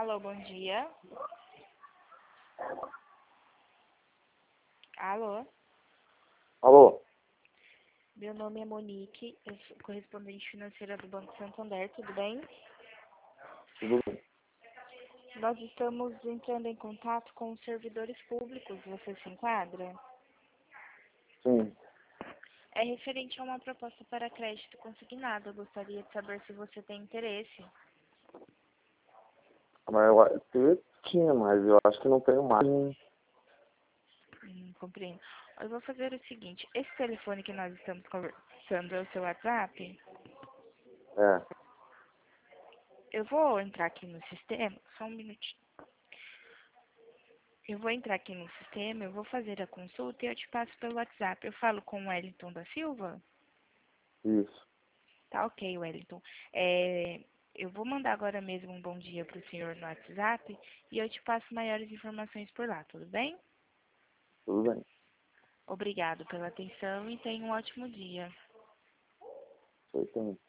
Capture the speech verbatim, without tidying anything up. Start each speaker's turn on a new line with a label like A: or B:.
A: Alô, bom dia. Alô,
B: Alô?
A: meu nome é Monique, eu sou correspondente financeira do Banco Santander, tudo bem?
B: Tudo bem?
A: Nós estamos entrando em contato com os servidores públicos, você se enquadra?
B: Sim.
A: É referente a uma proposta para crédito consignado, eu gostaria de saber se você tem interesse.
B: Mas eu, a- eu tinha, mas eu acho que não tenho mais.
A: Hum, compreendo. Eu vou fazer o seguinte, esse telefone que nós estamos conversando é o seu WhatsApp?
B: É.
A: Eu vou entrar aqui no sistema, só um minutinho. Eu vou entrar aqui no sistema, eu vou fazer a consulta e eu te passo pelo WhatsApp. Eu falo com o Wellington da Silva?
B: Isso.
A: Tá ok, Wellington. É, eu vou mandar agora mesmo um bom dia para o senhor no WhatsApp e eu te passo maiores informações por lá, tudo bem?
B: Tudo bem.
A: Obrigado pela atenção e tenha um ótimo dia.
B: Foi, tem.